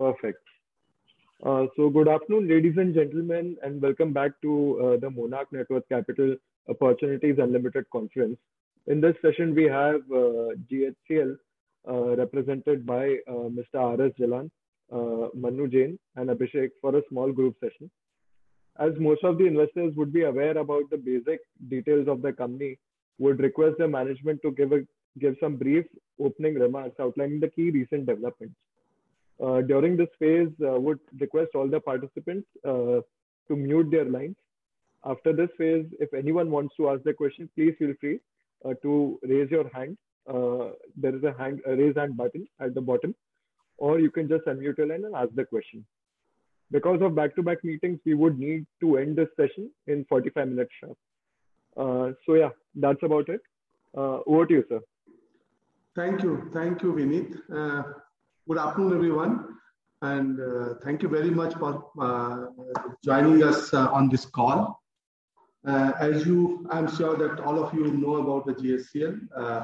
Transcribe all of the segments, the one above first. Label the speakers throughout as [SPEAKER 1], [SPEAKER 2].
[SPEAKER 1] Perfect. So good afternoon, ladies and gentlemen, and welcome back to the Monarch Network Capital Opportunities Unlimited Conference. In this session, we have GHCL represented by Mr. R.S. Jalan, Manu Jain, and Abhishek for a small group session. As most of the investors would be aware about the basic details of the company, would request the management to give some brief opening remarks outlining the key recent developments. During this phase, would request all the participants to mute their lines. After this phase, if anyone wants to ask the question, please feel free to raise your hand. There is a raise hand button at the bottom, or you can just unmute your line and ask the question. Because of back-to-back meetings, we would need to end this session in 45 minutes sharp. So yeah, that's about it. Over to you, sir.
[SPEAKER 2] Thank you, Vineet. Good afternoon, everyone, and thank you very much for joining us on this call. I'm sure that all of you know about the GHCL.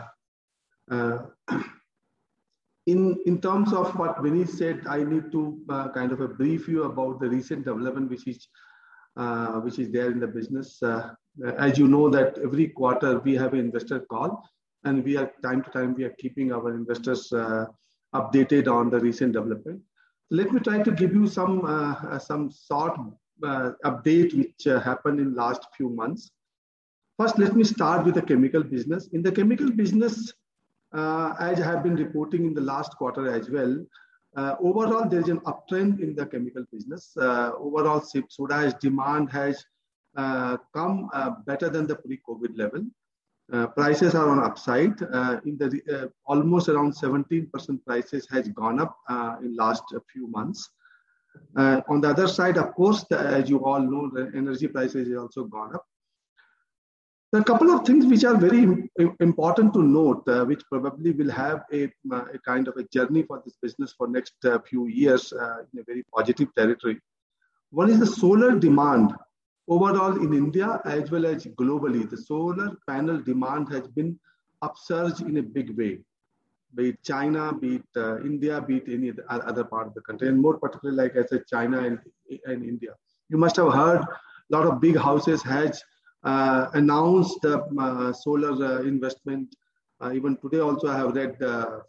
[SPEAKER 2] In terms of what Vineet said, I need to kind of brief you about the recent development which is there in the business. As you know that every quarter we have an investor call, and time to time we are keeping our investors updated on the recent development. Let me try to give you some short update which happened in last few months. First, let me start with the chemical business. In the chemical business, as I have been reporting in the last quarter as well, overall there is an uptrend in the chemical business. Overall, soda ash demand has come better than the pre-COVID level. Prices are on upside. Almost around 17% prices has gone up in last few months. On the other side, of course, as you all know, the energy prices has also gone up. There are a couple of things which are very important to note, which probably will have a kind of a journey for this business for next few years in a very positive territory. One is the solar demand. Overall in India as well as globally, the solar panel demand has been upsurged in a big way. Be it China, be it India, be it any other part of the country, and more particularly like I said, China and India. You must have heard a lot of big houses has announced the solar investment. Even today also I have read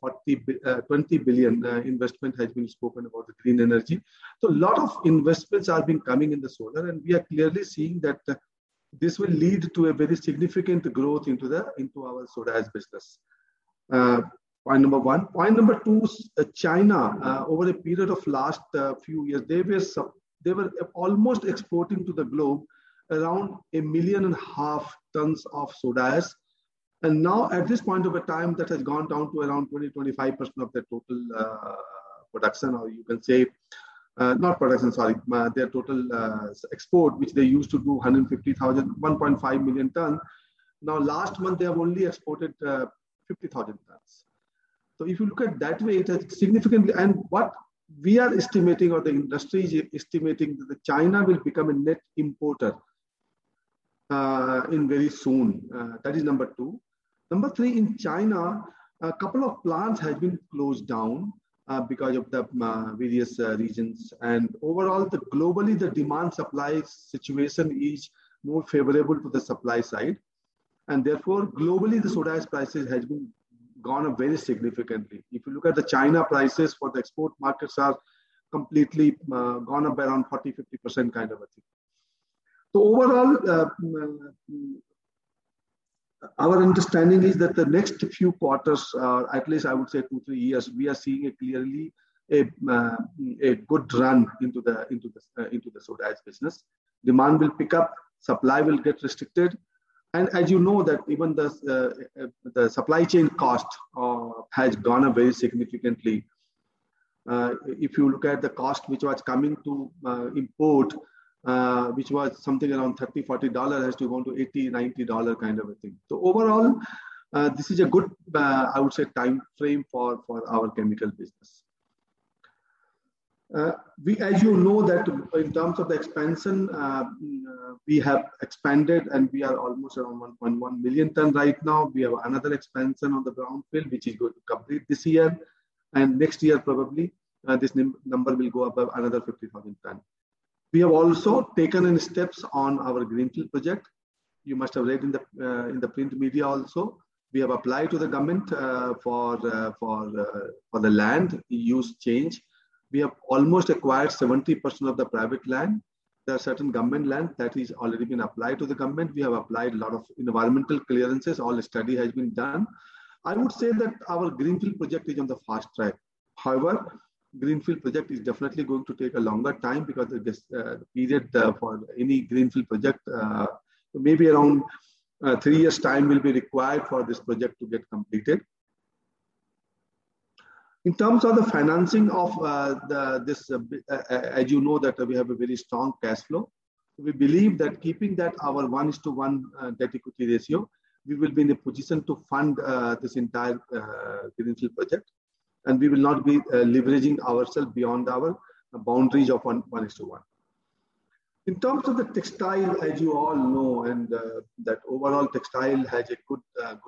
[SPEAKER 2] 20 billion investment has been spoken about the green energy. So a lot of investments are being coming in the solar, and we are clearly seeing that this will lead to a very significant growth into our soda ash business. Point number one. Point number two, China over a period of last few years, they were almost exporting to the globe around 1.5 million tons of soda ash. And now at this point of a time, that has gone down to around 20-25% of their total production, or you can say, not production, sorry, their total export, which they used to do 1.5 million tons. Now last month, they have only exported 50,000 tons. So if you look at that way, it has significantly, and what we are estimating, or the industry is estimating, that China will become a net importer in very soon. That is number two. Number three, in China, a couple of plants has been closed down because of the various reasons. And overall, globally, the demand supply situation is more favorable to the supply side. And therefore, globally, the soda ash prices has been gone up very significantly. If you look at the China prices for the export markets are completely gone up by around 40-50% kind of a thing. So overall, our understanding is that the next few quarters, at least I would say 2-3 years, we are seeing clearly a good run into the soda ash business. Demand will pick up, supply will get restricted, and as you know that even the supply chain cost has gone up very significantly. If you look at the cost which was coming to import, which was something around $30-40 has to go to $80-90 kind of a thing. So overall, this is a good, I would say, time frame for our chemical business. As you know that in terms of the expansion, we have expanded and we are almost around 1.1 million ton right now. We have another expansion on the brownfield which is going to complete this year and next year probably. this number will go above another 50,000 ton. We have also taken in steps on our greenfield project. You must have read in the print media also. We have applied to the government for the land use change. We have almost acquired 70% of the private land. There are certain government land that is already been applied to the government. We have applied a lot of environmental clearances. All study has been done. I would say that our greenfield project is on the fast track. However, greenfield project is definitely going to take a longer time because the period for any greenfield project, maybe around 3 years time will be required for this project to get completed. In terms of the financing of this, as you know that we have a very strong cash flow. We believe that keeping that our 1:1 debt equity ratio, we will be in a position to fund this entire greenfield project. And we will not be leveraging ourselves beyond our boundaries of 1:1. In terms of the textile, as you all know, and that overall textile has a good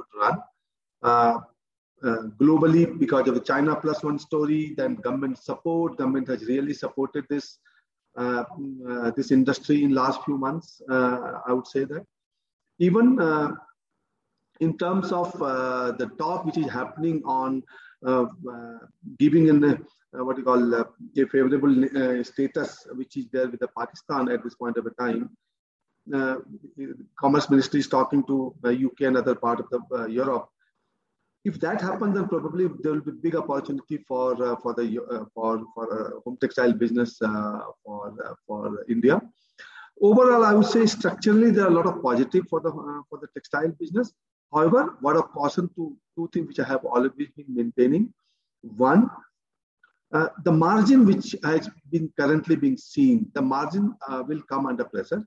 [SPEAKER 2] run. Globally, because of the China Plus One story, then government support. Government has really supported this industry in last few months. I would say that even in terms of the talk which is happening on giving in what you call a favorable status which is there with the Pakistan at this point of a time. Commerce Ministry is talking to the UK and other part of the Europe. If that happens, then probably there will be big opportunity for home textile business for India. Overall, I would say structurally there are a lot of positive for the textile business. However, what of caution to two things which I have always been maintaining. One, the margin which has been currently being seen, the margin will come under pressure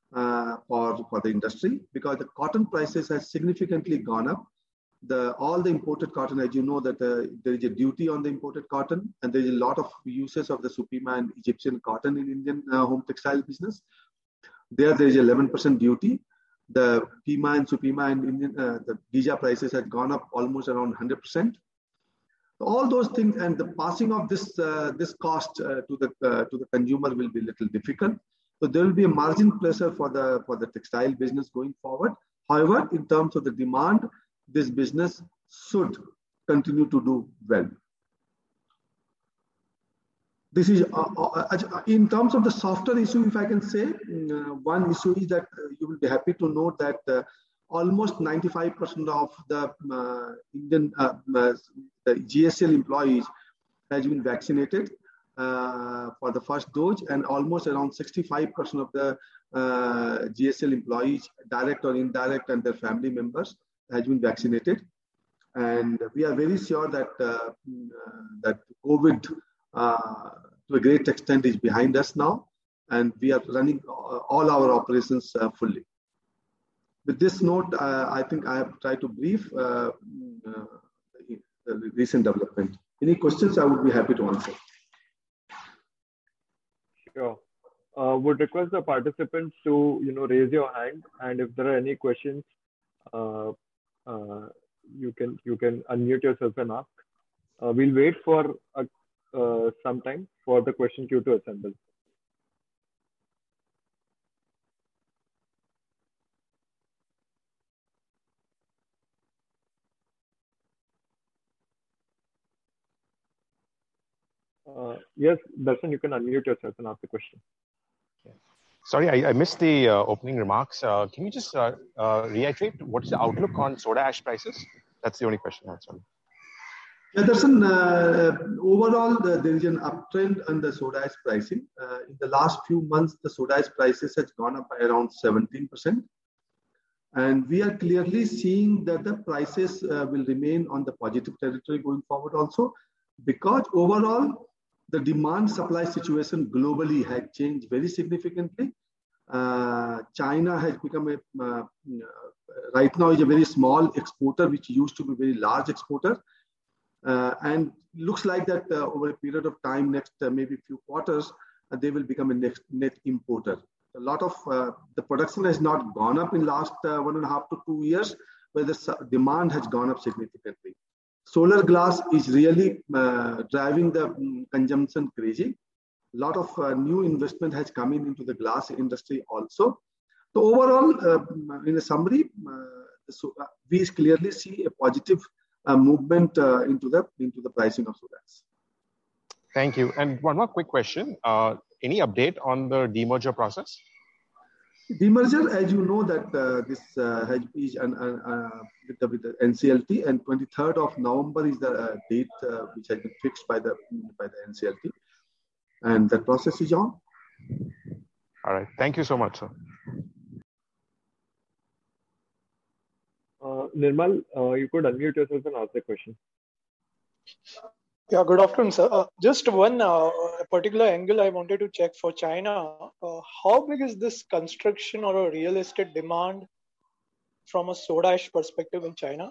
[SPEAKER 2] for the industry because the cotton prices has significantly gone up. All the imported cotton, as you know, that there is a duty on the imported cotton, and there is a lot of uses of the Supima and Egyptian cotton in Indian home textile business. There is 11% duty. The Pima and Supima and Indian the Giza prices had gone up almost around 100%. All those things and the passing of this cost to the consumer will be a little difficult. So there will be a margin pressure for the textile business going forward. However, in terms of the demand, this business should continue to do well. This is in terms of the softer issue, if I can say, one issue is that you will be happy to note that almost 95% of the Indian the GSL employees has been vaccinated for the first dose, and almost around 65% of the GSL employees, direct or indirect, and their family members has been vaccinated. And we are very sure that that COVID to a great extent is behind us now, and we are running all our operations fully. With this note, I think I have tried to brief the recent development. Any questions, I would be happy to answer.
[SPEAKER 1] Sure. Would request the participants to raise your hand, and if there are any questions, you can unmute yourself and ask. We'll wait for some time for the question queue to assemble. Yes, Darshan, you can unmute yourself and ask the question.
[SPEAKER 3] Sorry, I missed the opening remarks. Can you just reiterate what is the outlook on soda ash prices? That's the only question I had. Sorry.
[SPEAKER 2] Yeah, Darshan, overall, there is an uptrend on the soda ash pricing. In the last few months, the soda ash prices has gone up by around 17%. And we are clearly seeing that the prices will remain on the positive territory going forward also, because overall, the demand-supply situation globally had changed very significantly. China has become right now is a very small exporter, which used to be a very large exporter. And looks like that over a period of time, next maybe few quarters, they will become a net importer. A lot of the production has not gone up in last 1.5 to 2 years, but the demand has gone up significantly. Solar glass is really driving the consumption crazy. A lot of new investment has come into the glass industry also. So overall, in a summary, we clearly see a positive movement into the pricing of soda ash.
[SPEAKER 3] Thank you. And one more quick question. Any update on the demerger process?
[SPEAKER 2] Demerger, as you know, that this has been with the NCLT, and 23rd of November is the date which has been fixed by the NCLT, and the process is on.
[SPEAKER 3] All right. Thank you so much, sir.
[SPEAKER 1] Nirmal, you could unmute yourself and ask the question.
[SPEAKER 4] Yeah, good afternoon, sir. Just one particular angle I wanted to check for China. How big is this construction or a real estate demand from a soda ash perspective in China?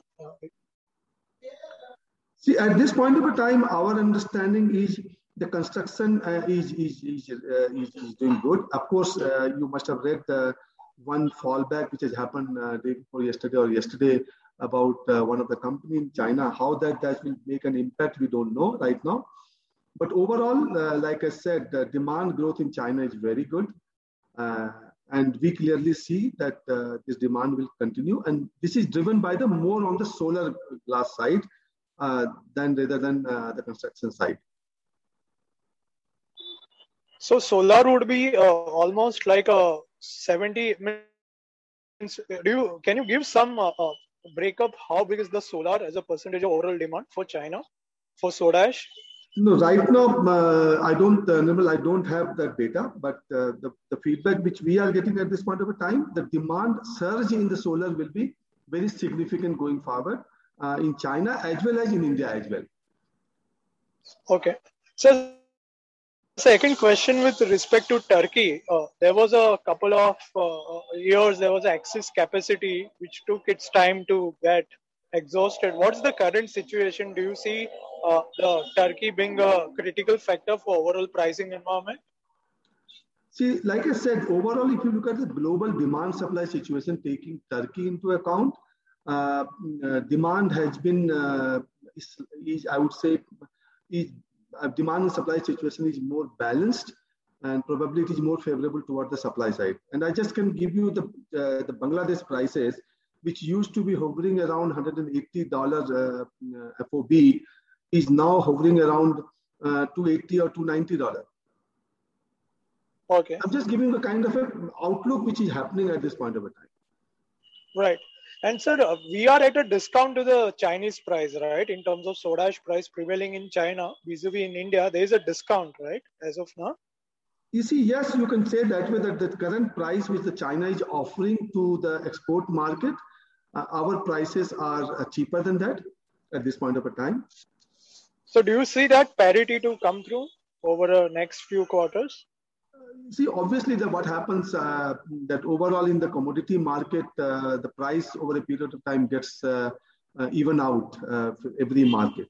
[SPEAKER 2] See, at this point of a time, our understanding is the construction is doing good. Of course, you must have read one fallback which has happened day before yesterday or yesterday about one of the company in China. How that will make an impact, we don't know right now. But overall, like I said, the demand growth in China is very good. And we clearly see that this demand will continue. And this is driven by the more on the solar glass side rather than the construction side.
[SPEAKER 4] So solar would be almost like a 70. Can you give some breakup? How big is the solar as a percentage of overall demand for China for soda ash?
[SPEAKER 2] No, right now I don't have that data, but the feedback which we are getting at this point of a time, the demand surge in the solar will be very significant going forward in China as well as in India as well.
[SPEAKER 4] Okay. So second question with respect to Turkey, there was a couple of years, there was excess capacity which took its time to get exhausted. What's the current situation? Do you see the Turkey being a critical factor for overall pricing environment?
[SPEAKER 2] See, like I said, overall, if you look at the global demand supply situation, taking Turkey into account, demand has been, I would say, demand and supply situation is more balanced, and probably it is more favorable toward the supply side. And I just can give you the Bangladesh prices, which used to be hovering around $180 FOB, is now hovering around $280 or $290.
[SPEAKER 4] Okay.
[SPEAKER 2] I'm just giving a kind of an outlook which is happening at this point of a time.
[SPEAKER 4] Right. And sir, we are at a discount to the Chinese price, right? In terms of soda ash price prevailing in China, vis-a-vis in India, there is a discount, right? As of now.
[SPEAKER 2] You see, yes, you can say that way, that the current price which the China is offering to the export market, our prices are cheaper than that at this point of a time.
[SPEAKER 4] So do you see that parity to come through over the next few quarters?
[SPEAKER 2] See, obviously, what happens that overall in the commodity market, the price over a period of time gets even out for every market.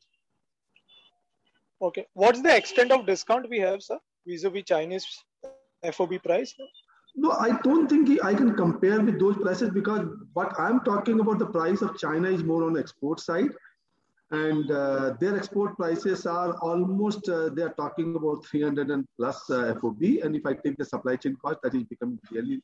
[SPEAKER 4] Okay. What's the extent of discount we have, sir, vis-a-vis Chinese FOB price?
[SPEAKER 2] No, I don't think I can compare with those prices, because what I'm talking about, the price of China is more on the export side. And their export prices are almost, they are talking about 300 and plus FOB. And if I take the supply chain cost, that is becoming really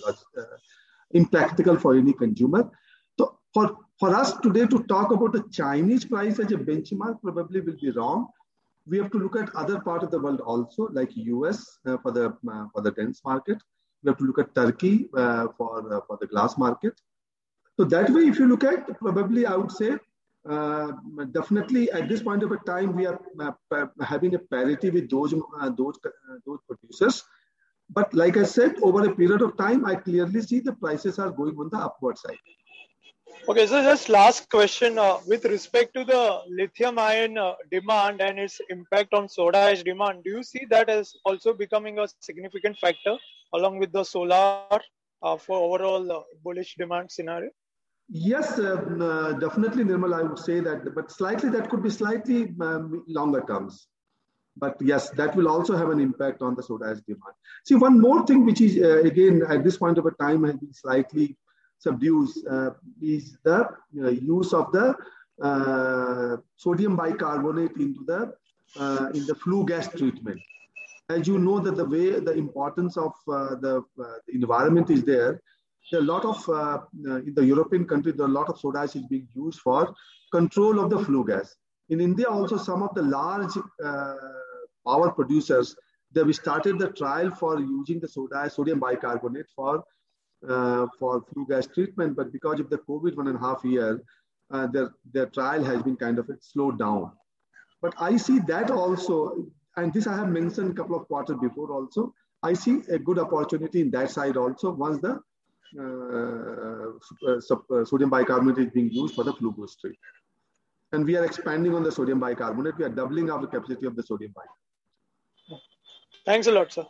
[SPEAKER 2] impractical for any consumer. So for us today to talk about the Chinese price as a benchmark probably will be wrong. We have to look at other parts of the world also, like US for the dense market. We have to look at Turkey for the glass market. So that way, if you look at, probably I would say, definitely at this point of a time we are having a parity with those producers, but like I said, over a period of time I clearly see the prices are going on the upward side.
[SPEAKER 4] Okay, so just last question with respect to the lithium ion demand and its impact on soda ash demand, do you see that as also becoming a significant factor along with the solar for overall bullish demand scenario?
[SPEAKER 2] Yes, definitely, Nirmal, I would say that, but that could be slightly longer terms. But yes, that will also have an impact on the soda ash demand. See, one more thing which is, again, at this point of a time has been slightly subdued is the use of the sodium bicarbonate into the in the flue gas treatment. As you know that the importance of the environment is there. There are a lot of in the European countries, there are a lot of soda ash is being used for control of the flue gas. In India, also some of the large power producers, they started the trial for using the soda ash, sodium bicarbonate for flue gas treatment, but because of the COVID 1.5 year, their trial has been kind of slowed down. But I see that also, and this I have mentioned a couple of quarters before also, I see a good opportunity in that side also once the sodium bicarbonate is being used for the flue gas treatment. And we are expanding on the sodium bicarbonate. We are doubling our capacity of the sodium bicarbonate.
[SPEAKER 4] Thanks a lot, sir.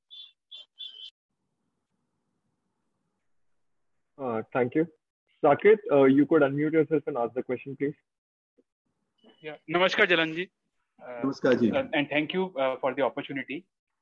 [SPEAKER 1] Thank you. Saket, you could unmute yourself and ask the question, please.
[SPEAKER 5] Yeah. Namaskar, Jalanji.
[SPEAKER 2] Namaskar, ji.
[SPEAKER 5] And thank you for the opportunity.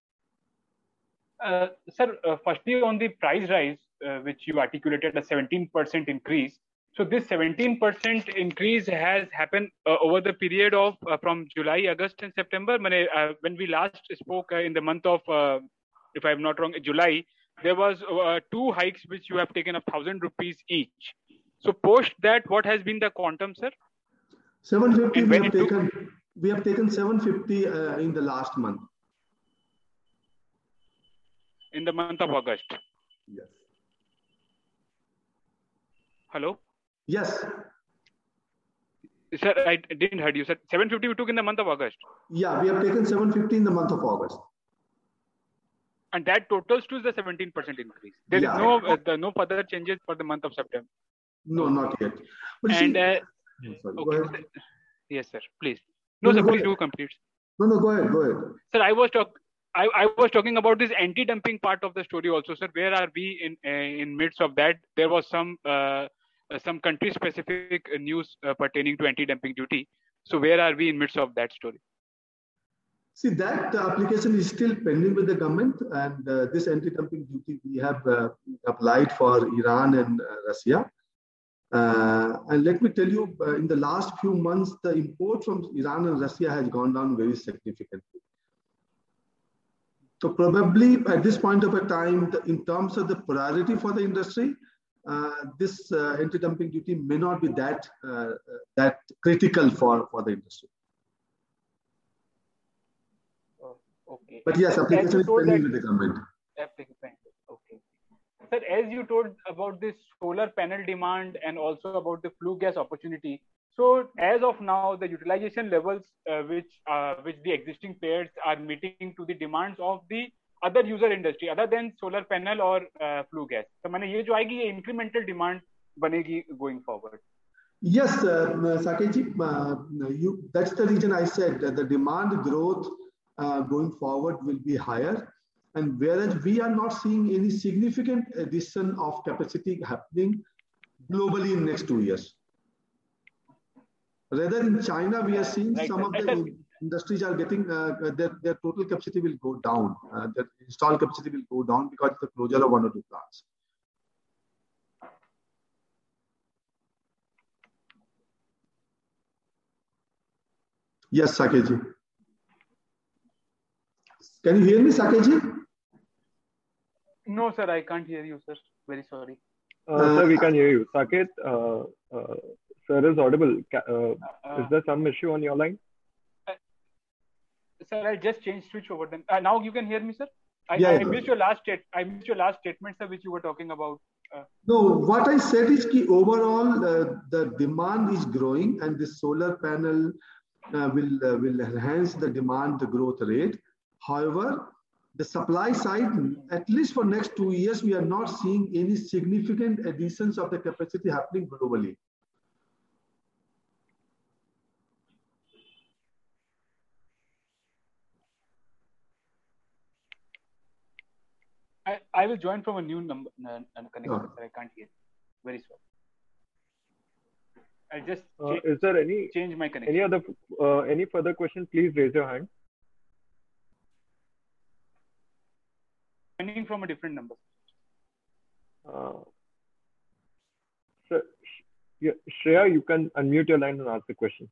[SPEAKER 5] Sir, firstly on the price rise, which you articulated a 17% increase. So this 17% increase has happened over the period of from July, August and September. When we last spoke in the month of, if I'm not wrong, July, there was 2 hikes which you have taken of 1,000 rupees each. So post that, what has been the quantum, sir?
[SPEAKER 2] 750 we have taken 750 in the last month.
[SPEAKER 5] In the month of August?
[SPEAKER 2] Yes.
[SPEAKER 5] Hello?
[SPEAKER 2] Yes.
[SPEAKER 5] Sir, I didn't heard you. Sir, 750 we took in the month of August?
[SPEAKER 2] Yeah, we have taken 750 in the month of August.
[SPEAKER 5] And that totals to the 17% increase. There is no further changes for the month of September?
[SPEAKER 2] No, not yet. But
[SPEAKER 5] and
[SPEAKER 2] sorry,
[SPEAKER 5] okay. Yes, sir. Please. No, sir. Please do complete.
[SPEAKER 2] No, go ahead.
[SPEAKER 5] Sir, I was talking about this anti-dumping part of the story also, sir. Where are we in midst of that? There was some country-specific news pertaining to anti-dumping duty. So where are we in midst of that story?
[SPEAKER 2] See, that application is still pending with the government, and this anti-dumping duty we have applied for Iran and Russia. And let me tell you, in the last few months, the import from Iran and Russia has gone down very significantly. So probably at this point of a time, in terms of the priority for the industry, this anti-dumping duty may not be that critical for the industry.
[SPEAKER 5] Okay.
[SPEAKER 2] But yes, application is pending with the government.
[SPEAKER 5] Okay. Sir, as you told about this solar panel demand and also about the flue gas opportunity, so as of now, the utilization levels which the existing players are meeting to the demands of the other user industry other than solar panel or flue gas. So, माने ये जो आएगी ये incremental demand बनेगी going forward.
[SPEAKER 2] Yes, Saketji, that's the reason I said that the demand growth going forward will be higher. And whereas we are not seeing any significant addition of capacity happening globally in next 2 years. Rather in China, we are seeing some of the industries are getting, their total capacity will go down. Their installed capacity will go down because of the closure of 1 or 2 plants. Yes, Saketji. Can you hear me, Saketji?
[SPEAKER 5] No, sir, I can't hear you, sir. Very sorry.
[SPEAKER 1] Sir, we can hear you. Saket, sir is audible. Is there some issue on your line?
[SPEAKER 5] Sir, I just changed switch over then. Now you can hear me, sir? I missed your last statement, sir, which you were talking about.
[SPEAKER 2] No, what I said is that overall the demand is growing and the solar panel will enhance the demand growth rate. However, the supply side, at least for next 2 years, we are not seeing any significant additions of the capacity happening globally.
[SPEAKER 5] I will join from a new number connection, sir. I can't hear. Very sorry. I'll just
[SPEAKER 1] is there
[SPEAKER 5] change my connection.
[SPEAKER 1] Any further questions? Please raise your hand.
[SPEAKER 5] Joining from a different number.
[SPEAKER 1] Sir, Shreya, you can unmute your line and ask the question.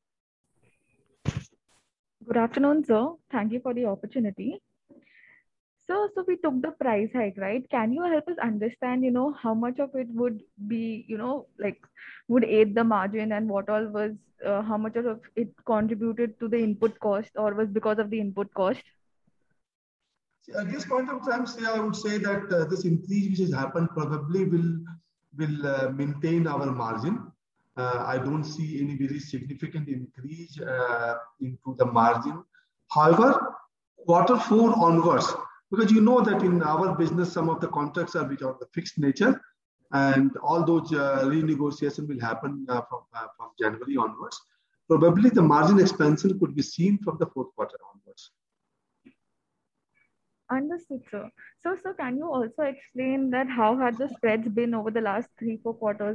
[SPEAKER 6] Good afternoon, sir. Thank you for the opportunity. So we took the price hike, right? Can you help us understand, how much of it would be, would aid the margin, and what all was, how much of it contributed to the input cost, or was because of the input cost?
[SPEAKER 2] At this point of time, I would say that this increase which has happened probably will maintain our margin. I don't see any very significant increase into the margin. However, Q4 onwards, because you know that in our business, some of the contracts are which are the fixed nature, and all those renegotiation will happen from January onwards. Probably the margin expansion could be seen from the Q4 onwards.
[SPEAKER 6] Understood, sir. So can you also explain that how had the spreads been over the last 3-4 quarters?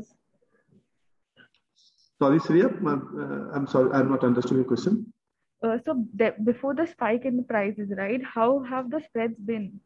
[SPEAKER 2] Sorry, Shreya, I'm sorry, I'm not understood your question.
[SPEAKER 6] Before the spike in the prices, right? How have the spreads been?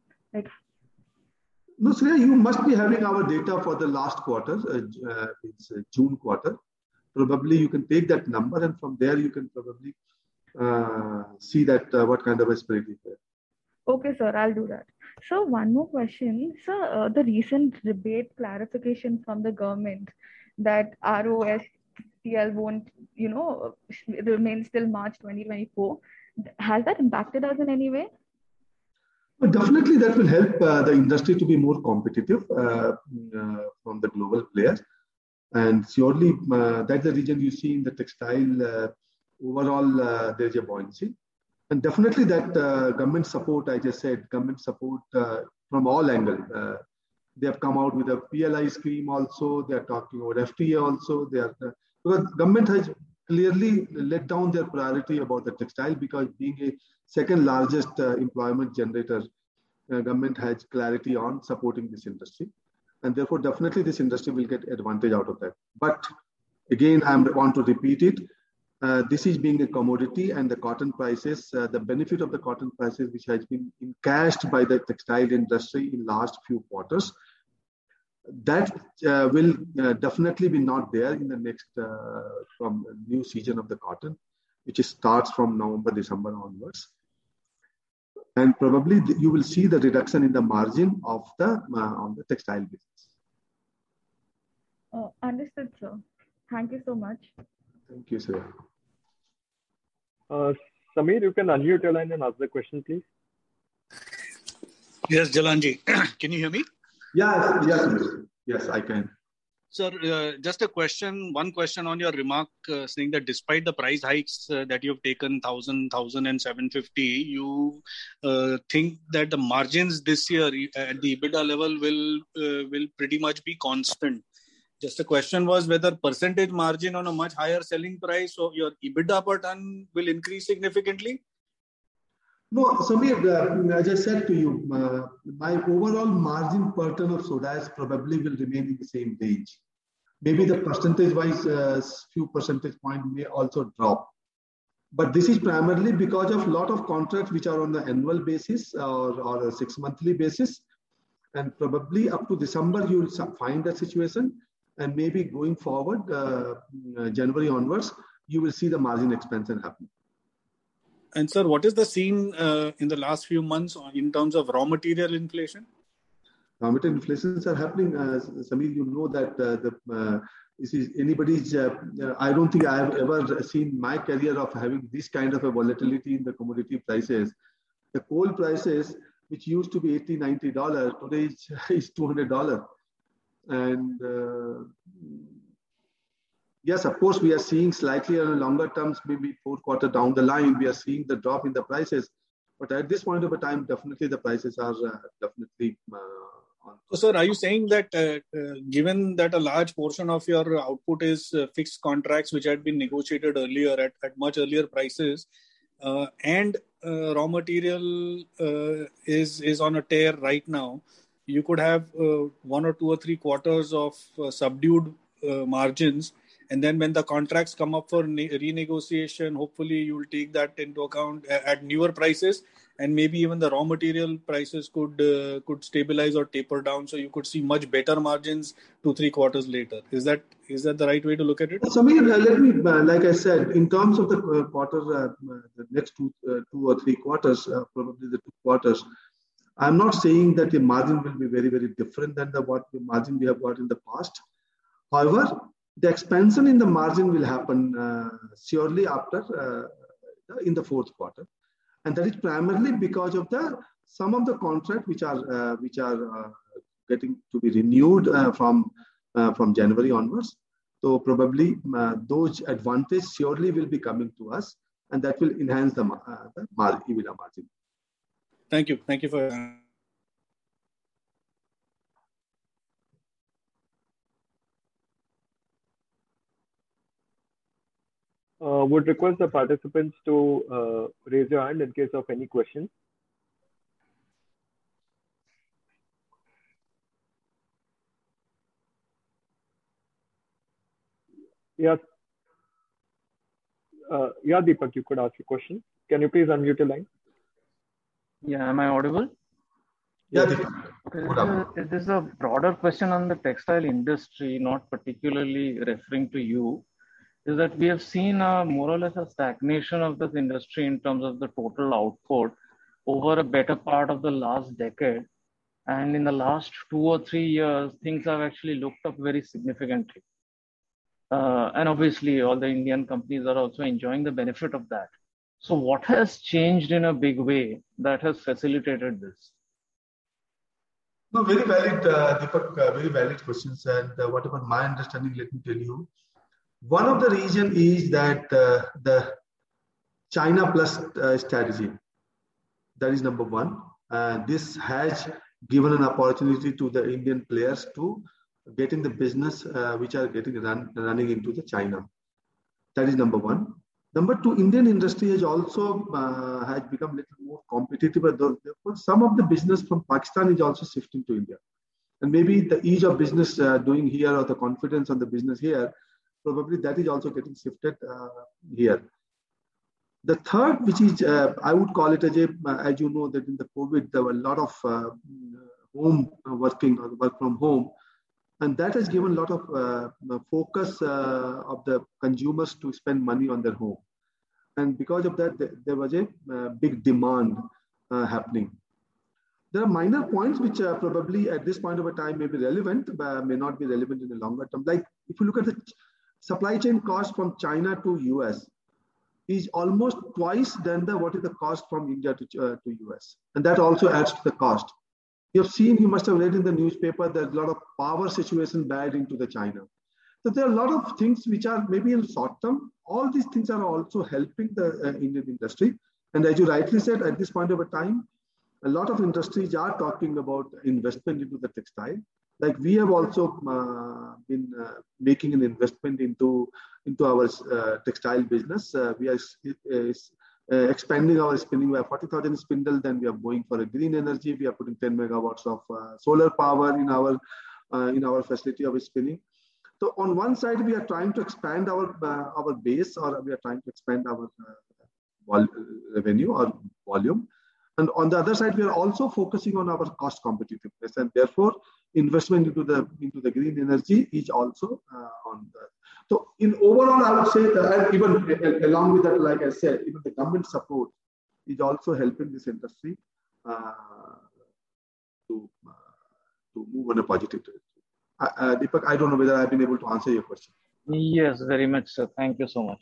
[SPEAKER 2] No, Shreya, you must be having our data for the last quarter, it's June quarter. Probably you can take that number, and from there you can probably see that what kind of a spread is there.
[SPEAKER 6] Okay, sir, I'll do that. So one more question. Sir, the recent rebate clarification from the government that ROSTL won't, remain till March 2024. Has that impacted us in any way?
[SPEAKER 2] Well, definitely that will help the industry to be more competitive from the global players. And surely that's the reason you see in the textile overall there's a buoyancy. And definitely that government support, I just said, government support from all angles. They have come out with a PLI scheme also. They are talking about FTA also. Because government has clearly let down their priority about the textile, because being a second largest employment generator, government has clarity on supporting this industry. And therefore, definitely this industry will get advantage out of that. But again, I want to repeat it. This is being a commodity, and the cotton prices, the benefit of the cotton prices, which has been encashed by the textile industry in last few quarters, that will definitely be not there in the next from new season of the cotton, which starts from November, December onwards. And probably you will see the reduction in the margin of on the textile business.
[SPEAKER 6] Understood, sir. Thank you so much.
[SPEAKER 2] Thank you, sir.
[SPEAKER 1] Samir, you can unmute your line and ask the question, please.
[SPEAKER 7] Yes, Jalanji. Can you hear me?
[SPEAKER 2] Yes, I can.
[SPEAKER 7] Sir, just one question on your remark saying that despite the price hikes that you've taken 1,000 and 750, you think that the margins this year at the EBITDA level will pretty much be constant. Just the question was whether percentage margin on a much higher selling price, so your EBITDA per ton will increase significantly?
[SPEAKER 2] No, Samir, as I said to you, my overall margin per ton of soda ash probably will remain in the same range. Maybe the percentage-wise, few percentage points may also drop. But this is primarily because of a lot of contracts which are on the annual basis or a 6-monthly basis. And probably up to December, you will find that situation. And maybe going forward, January onwards, you will see the margin expansion happen.
[SPEAKER 7] And sir, what is the scene in the last few months in terms of raw material inflation?
[SPEAKER 2] Raw material inflations are happening. Samir, you know that this is anybody's. I don't think I have ever seen my career of having this kind of a volatility in the commodity prices. The coal prices, which used to be $80, $90, today is $200. And yes, of course, we are seeing slightly on longer terms, maybe Q4 down the line, we are seeing the drop in the prices. But at this point of a time, definitely the prices are definitely on.
[SPEAKER 7] So, sir, are you saying that given that a large portion of your output is fixed contracts which had been negotiated earlier at much earlier prices, and raw material is on a tear right now, you could have 1 or 2 or 3 quarters of subdued margins, and then when the contracts come up for renegotiation, hopefully you will take that into account at newer prices, and maybe even the raw material prices could stabilize or taper down, so you could see much better margins 2-3 quarters later. Is that the right way to look at it?
[SPEAKER 2] Samir, let me, like I said, in terms of the quarter, the next two or three quarters, probably the 2 quarters, I'm not saying that the margin will be very, very different than what the margin we have got in the past. However, the expansion in the margin will happen surely after in the fourth quarter, and that is primarily because of some of the contracts which are getting to be renewed from January onwards. So probably those advantages surely will be coming to us, and that will enhance the EBITDA margin.
[SPEAKER 7] Thank you. Thank you for.
[SPEAKER 1] Would request the participants to raise your hand in case of any questions. Yes. Yeah, Deepak, you could ask a question. Can you please unmute your line?
[SPEAKER 8] Yeah, am I audible?
[SPEAKER 2] Yeah, Deepak.
[SPEAKER 8] Okay, this is a broader question on the textile industry, not particularly referring to you. Is that we have seen more or less a stagnation of this industry in terms of the total output over a better part of the last decade. And in the last 2 or 3 years, things have actually looked up very significantly. And obviously, all the Indian companies are also enjoying the benefit of that. So what has changed in a big way that has facilitated this?
[SPEAKER 2] No, very valid, Deepak, very valid questions. And whatever my understanding, let me tell you. One of the reasons is that the China Plus strategy. That is number one. This has given an opportunity to the Indian players to get in the business which are running into the China. That is number one. Number two, Indian industry has also has become a little more competitive. Therefore, some of the business from Pakistan is also shifting to India. And maybe the ease of business doing here or the confidence on the business here, probably that is also getting shifted here. The third, which is, I would call it as you know, that in the COVID, there were a lot of home working or work from home. And that has given a lot of focus of the consumers to spend money on their home. And because of that, there was a big demand happening. There are minor points which are probably at this point of a time may be relevant, but may not be relevant in the longer term. Like if you look at the supply chain cost from China to US is almost twice than what is the cost from India to US. And that also adds to the cost. You must have read in the newspaper, there's a lot of power situation bad into the China. So there are a lot of things which are maybe in short term. All these things are also helping the Indian industry. And as you rightly said, at this point of a time, a lot of industries are talking about investment into the textile. Like we have also been making an investment into our textile business. We are expanding our spinning. We have 40,000 spindle. Then we are going for a green energy. We are putting 10 megawatts of solar power in our facility of spinning. So on one side, we are trying to expand our base, or we are trying to expand our revenue or volume. And on the other side, we are also focusing on our cost competitiveness, and therefore investment into the green energy is also on that. So in overall, I would say that even along with that, like I said, even the government support is also helping this industry to move on a positive direction. Deepak, I don't know whether I've been able to answer your question.
[SPEAKER 8] Yes, very much, sir. Thank you so much.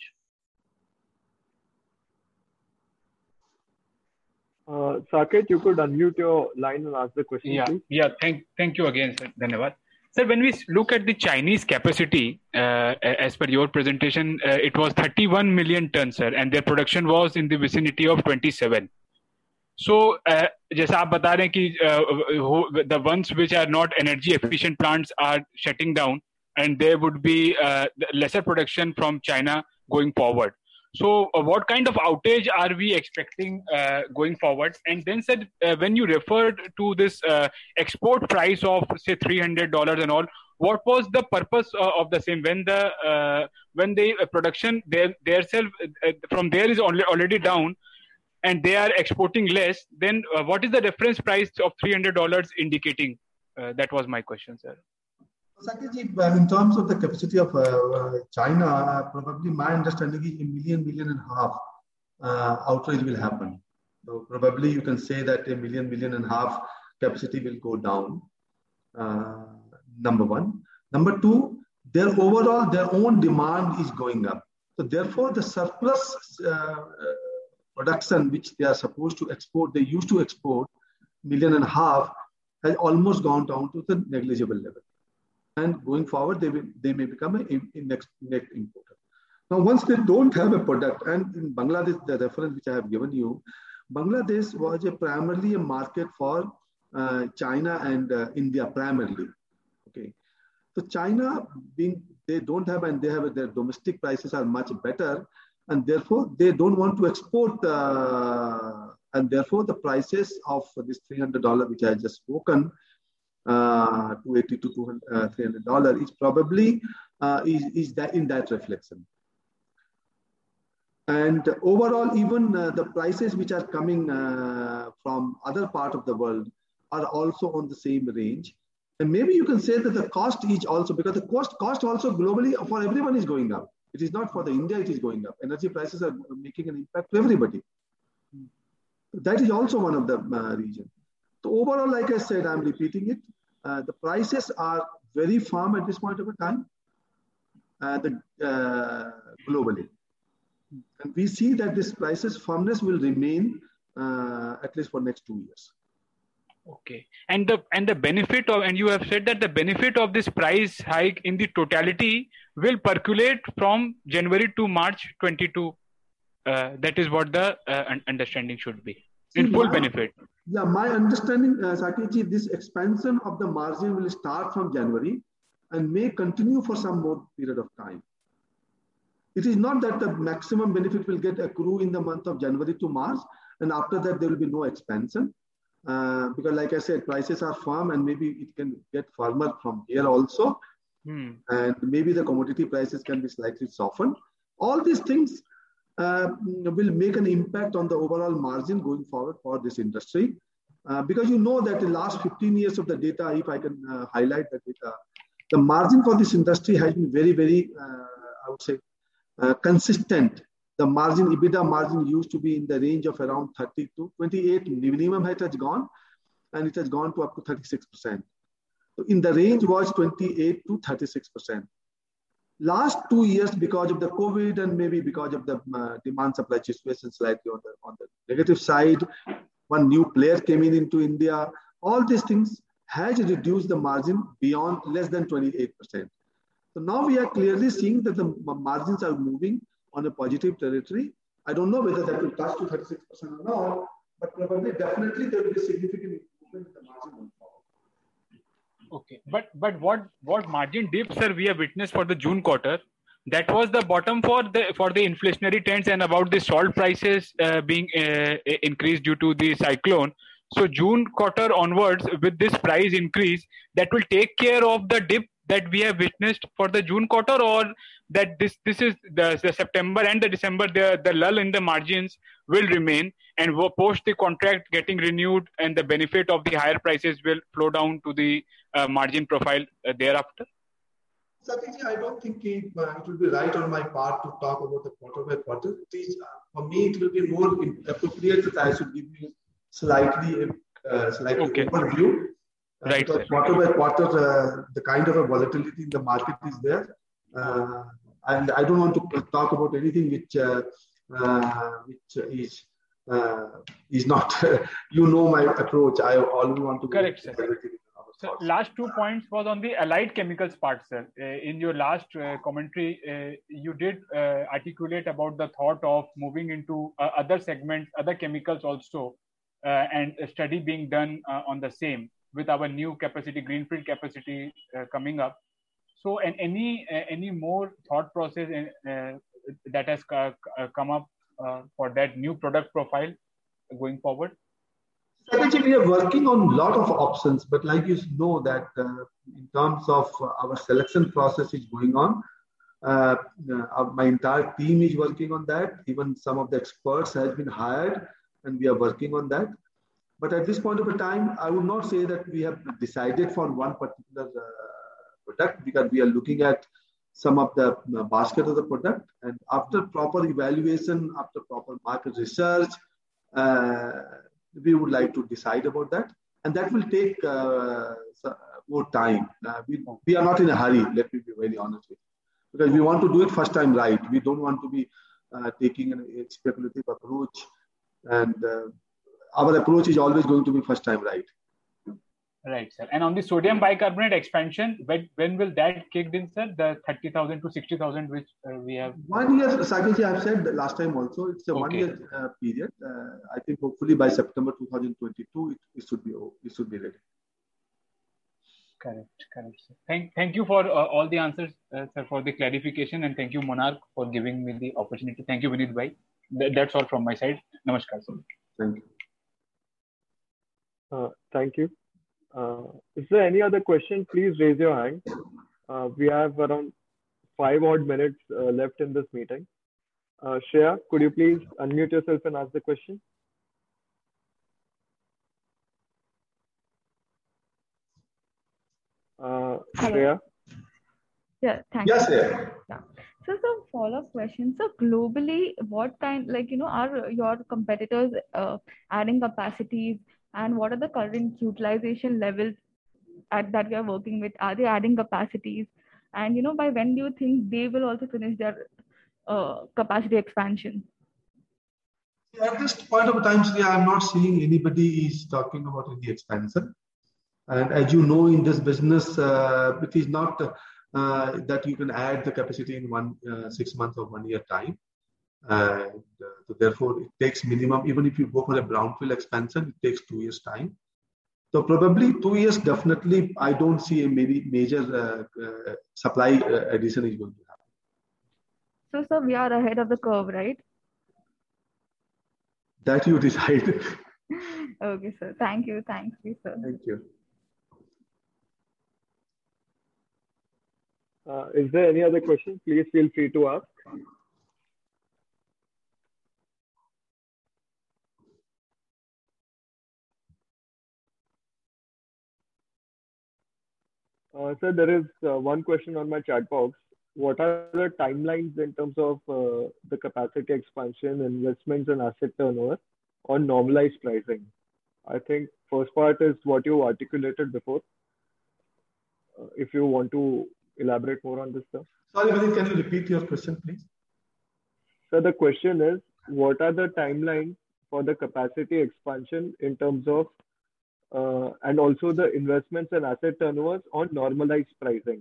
[SPEAKER 1] Saket, you could unmute your line and ask the question, please.
[SPEAKER 5] Yeah. Thank you again, sir. Dhanyavad. Sir, when we look at the Chinese capacity, as per your presentation, it was 31 million tons, sir, and their production was in the vicinity of 27. So, जैसा आप बता रहे हैं कि the ones which are not energy efficient plants are shutting down, and there would be lesser production from China going forward. So, what kind of outage are we expecting going forward? And then said, when you referred to this export price of say $300 and all, what was the purpose of the same? When the production their self from there is already down, and they are exporting less, then what is the reference price of $300 indicating? That was my question, sir.
[SPEAKER 2] Saketji, in terms of the capacity of China, probably my understanding is a million and a half outrage will happen. So probably you can say that a million and a half capacity will go down. Number one. Number two, their own demand is going up. So therefore, the surplus production which they are supposed to export, they used to export 1.5 million, has almost gone down to the negligible level. And going forward, they may become a next importer. Now, once they don't have a product, and in Bangladesh, the reference which I have given you, Bangladesh was primarily a market for China and India primarily. Okay, so China being they don't have, and they have their domestic prices are much better, and therefore they don't want to export, and therefore the prices of this $300 which I have just spoken. $280 to $300 is probably is that in that reflection. And overall, even the prices which are coming from other part of the world are also on the same range. And maybe you can say that the cost is also, because the cost also globally for everyone is going up. It is not for the India, it is going up. Energy prices are making an impact to everybody. That is also one of the reasons. So overall, like I said, I'm repeating it. The prices are very firm at this point of time, globally. And we see that this prices firmness will remain at least for next 2 years.
[SPEAKER 5] Okay. And the benefit of, and you have said that the benefit of this price hike in the totality will percolate from January to March 22. That is what the understanding should be. In full benefit.
[SPEAKER 2] Yeah, my understanding, Saketji, this expansion of the margin will start from January and may continue for some more period of time. It is not that the maximum benefit will get accrue in the month of January to March, and after that there will be no expansion. Because like I said, prices are firm, and maybe it can get firmer from here also. And maybe the commodity prices can be slightly softened. All these things will make an impact on the overall margin going forward for this industry. Because you know that the last 15 years of the data, if I can highlight the data, the margin for this industry has been very, very, I would say, consistent. The margin, EBITDA margin used to be in the range of around 30 to 28 minimum height has gone, and it has gone to up to 36%. So in the range was 28 to 36%. Last 2 years, because of the COVID and maybe because of the demand supply situation slightly on the negative side, one new player came into India. All these things has reduced the margin beyond less than 28%. So now we are clearly seeing that the margins are moving on a positive territory. I don't know whether that will touch to 36% or not, but probably definitely there will be significant improvement in the margin going forward.
[SPEAKER 5] Okay, but what margin dip, sir, we have witnessed for the June quarter, that was the bottom for the inflationary trends and about the salt prices being increased due to the cyclone. So June quarter onwards, with this price increase, that will take care of the dip that we have witnessed for the June quarter, or that this is the September and the December, the lull in the margins will remain, and post the contract getting renewed and the benefit of the higher prices will flow down to the margin profile thereafter?
[SPEAKER 2] Saketji, I don't think it will be right on my part to talk about the quarter by quarter. It is, for me, it will be more appropriate that I should give you slightly overview.
[SPEAKER 5] Right.
[SPEAKER 2] Because quarter by quarter, the kind of a volatility in the market is there. And I don't want to talk about anything which is not, my approach. I always want to.
[SPEAKER 5] Correct, sir. So last 2 points was on the allied chemicals part, sir. In your last commentary, you did articulate about the thought of moving into other segments, other chemicals also, and a study being done on the same with our new capacity, greenfield capacity coming up. So, and any more thought process that has come up for that new product profile going forward?
[SPEAKER 2] Saketji, we are working on a lot of options, but like you know that in terms of our selection process is going on. My entire team is working on that. Even some of the experts have been hired and we are working on that. But at this point of a time, I would not say that we have decided for one particular product, because we are looking at some of the basket of the product, and after proper evaluation, after proper market research, we would like to decide about that, and that will take more time. We are not in a hurry, let me be very honest with you, because we want to do it first time right. We don't want to be taking a speculative approach, and our approach is always going to be first time right.
[SPEAKER 5] Right, sir. And on the sodium bicarbonate expansion, when will that kick in, sir? The 30,000 to 60,000 which we have?
[SPEAKER 2] 1 year, Saket, I have said last time also, it's a 1 year period. I think hopefully by September 2022, it should be ready.
[SPEAKER 5] Correct, sir. Thank you for all the answers, sir, for the clarification, and thank you, Monarch, for giving me the opportunity. Thank you, Vineet bhai. That's all from my side. Namaskar, sir.
[SPEAKER 2] Thank you.
[SPEAKER 1] Thank you. Is there any other question? Please raise your hand. We have around 5 odd minutes left in this meeting. Shreya, could you please unmute yourself and ask the question? Shreya?
[SPEAKER 6] Yeah, thank you.
[SPEAKER 2] Yes, sir.
[SPEAKER 6] Yeah. So some follow-up questions. So globally, what kind, are your competitors adding capacities, and what are the current utilization levels that we are working with? Are they adding capacities? And by when do you think they will also finish their capacity expansion?
[SPEAKER 2] At this point of time, I'm not seeing anybody is talking about any expansion. And as you know, in this business, it is not that you can add the capacity in 6 months or 1 year time. So therefore, it takes minimum, even if you go for a brownfield expansion, it takes 2 years time. So probably 2 years, definitely, I don't see a major supply addition is going to happen.
[SPEAKER 6] So we are ahead of the curve, right?
[SPEAKER 2] That you decide.
[SPEAKER 6] Okay, sir. Thank you, sir.
[SPEAKER 2] Thank you.
[SPEAKER 1] Is there any other question? Please feel free to ask. Sir, there is one question on my chat box. What are the timelines in terms of the capacity expansion, investments, and asset turnover on normalized pricing? I think first part is what you articulated before. If you want to elaborate more on this stuff.
[SPEAKER 2] Sorry, Vineet, can you repeat your question, please?
[SPEAKER 1] So the question is, what are the timelines for the capacity expansion in terms of and also the investments and asset turnovers on normalized pricing?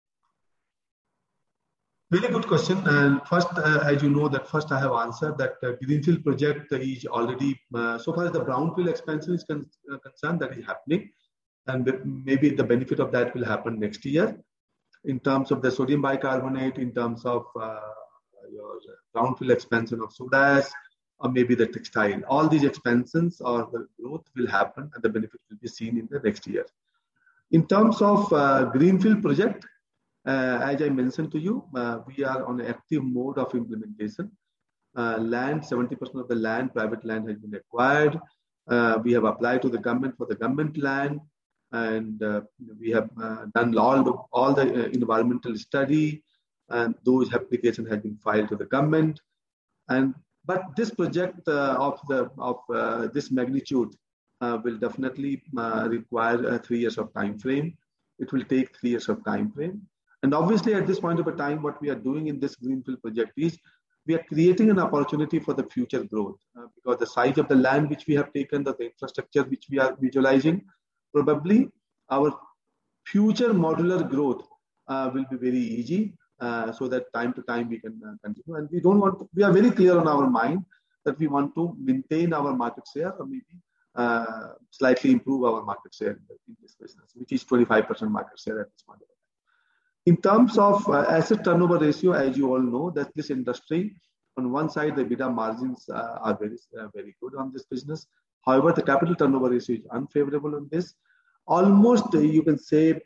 [SPEAKER 2] Very good question. And first, as you know, that first I have answered that Greenfield project is already, so far as the brownfield expansion is concerned, that is happening. And maybe the benefit of that will happen next year. In terms of the sodium bicarbonate, in terms of your brownfield expansion of soda ash, or maybe the textile. All these expansions or the growth will happen and the benefit will be seen in the next year. In terms of Greenfield project, as I mentioned to you, we are on an active mode of implementation. Land, 70% of the land, private land has been acquired. We have applied to the government for the government land, and we have done all the environmental study, and those applications have been filed to the government. But this project of this magnitude will definitely require 3 years of time frame. It will take 3 years of time frame. And obviously, at this point of a time, what we are doing in this Greenfield project is we are creating an opportunity for the future growth because the size of the land which we have taken, the infrastructure which we are visualizing, probably our future modular growth will be very easy. So that time to time we can continue, and we are very clear on our mind that we want to maintain our market share or maybe slightly improve our market share in this business, which is 25% market share at this point. In terms of asset turnover ratio, as you all know, that this industry, on one side, the EBITDA margins are very good on this business. However, the capital turnover ratio is unfavorable on this. Almost, you can say,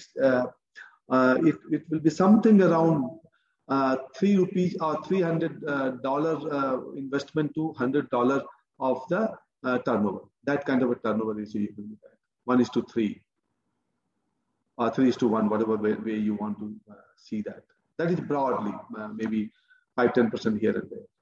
[SPEAKER 2] it will be something around 3 rupees or $300 investment to $100 of the turnover. That kind of a turnover ratio you can look at. 1:3 or 3:1, whatever way you want to see that. That is broadly maybe 5-10% here and there.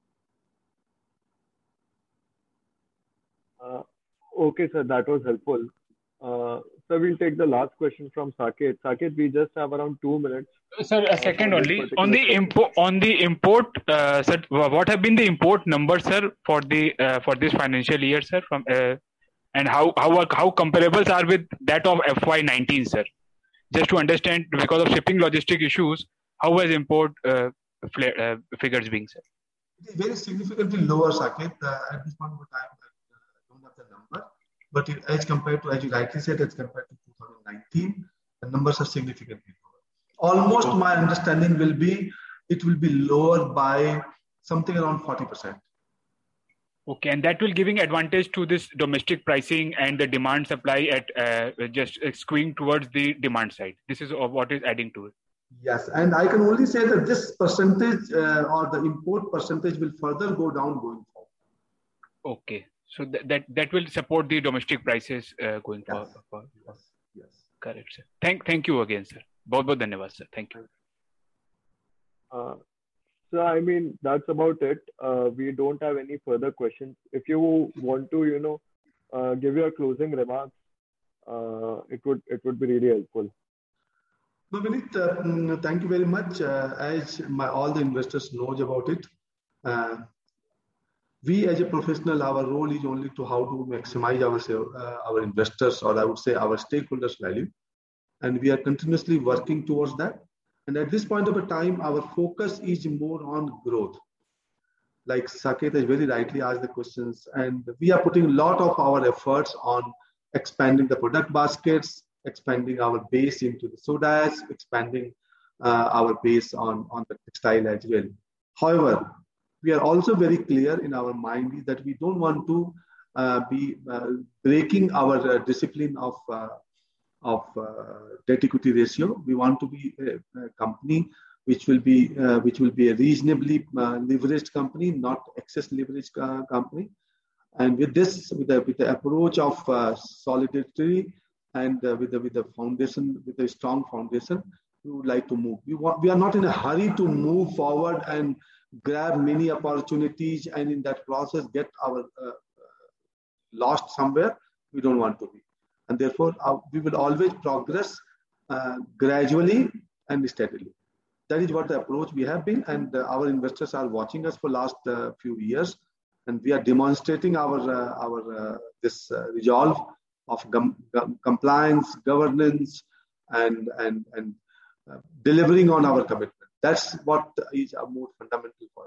[SPEAKER 1] Okay, sir, that was helpful. So we'll take the last question from Saket. Saket, we just have around 2 minutes.
[SPEAKER 5] Sir, a second only. On the import, sir, what have been the import numbers, sir, for this financial year, sir, from and how comparables are with that of FY19, sir? Just to understand, because of shipping logistic issues, how was import figures being, sir?
[SPEAKER 2] It is very significantly lower, Saket. At this point of time, I don't have the number. But as compared to, as you rightly said, as compared to 2019, the numbers are significantly lower. Almost my understanding will be, it will be lower by something around 40%.
[SPEAKER 5] Okay, and that will giving advantage to this domestic pricing and the demand supply at just skewing towards the demand side. This is what is adding to it.
[SPEAKER 2] Yes, and I can only say that this percentage or the import percentage will further go down going forward.
[SPEAKER 5] Okay. So that will support the domestic prices going forward.
[SPEAKER 2] Yes.
[SPEAKER 5] Correct, sir. Thank you again, sir. बहुत धन्यवाद, sir. Thank you.
[SPEAKER 1] So I mean that's about it. We don't have any further questions. If you want to, give your closing remarks, it would be really helpful.
[SPEAKER 2] No, Vineet, thank you very much. As all the investors knows about it. We as a professional, our role is only to how to maximize our investors, or I would say our stakeholders' value. And we are continuously working towards that. And at this point of a time, our focus is more on growth. Like Saket has very rightly asked the questions, and we are putting a lot of our efforts on expanding the product baskets, expanding our base into the soda ash, expanding our base on the textile as well. However, we are also very clear in our mind that we don't want to be breaking our discipline of debt equity ratio. We want to be a company which will be a reasonably leveraged company, not excess leveraged company. And with this, with the approach of solidity and with the foundation, with a strong foundation, we would like to move. We are not in a hurry to move forward and grab many opportunities and in that process get our lost somewhere. We don't want to be. And therefore, we will always progress gradually and steadily. That is what the approach we have been, and our investors are watching us for last few years, and we are demonstrating our this resolve of compliance, governance, and delivering on our commitment. That's what is more fundamental for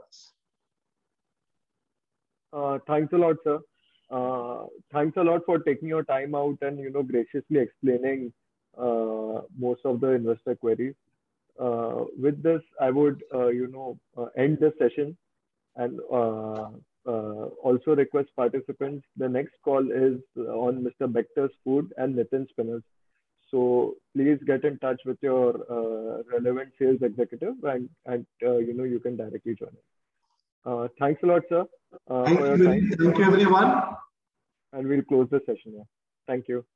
[SPEAKER 2] us.
[SPEAKER 1] Thanks a lot, sir. Thanks a lot for taking your time out and graciously explaining most of the investor queries. With this, I would end the session and also request participants. The next call is on Mr. Bector's Food and Nitin Spinners. So please get in touch with your relevant sales executive, and you can directly join us. Thanks a lot, sir.
[SPEAKER 2] Thank you, everyone.
[SPEAKER 1] And we'll close the session here. Thank you.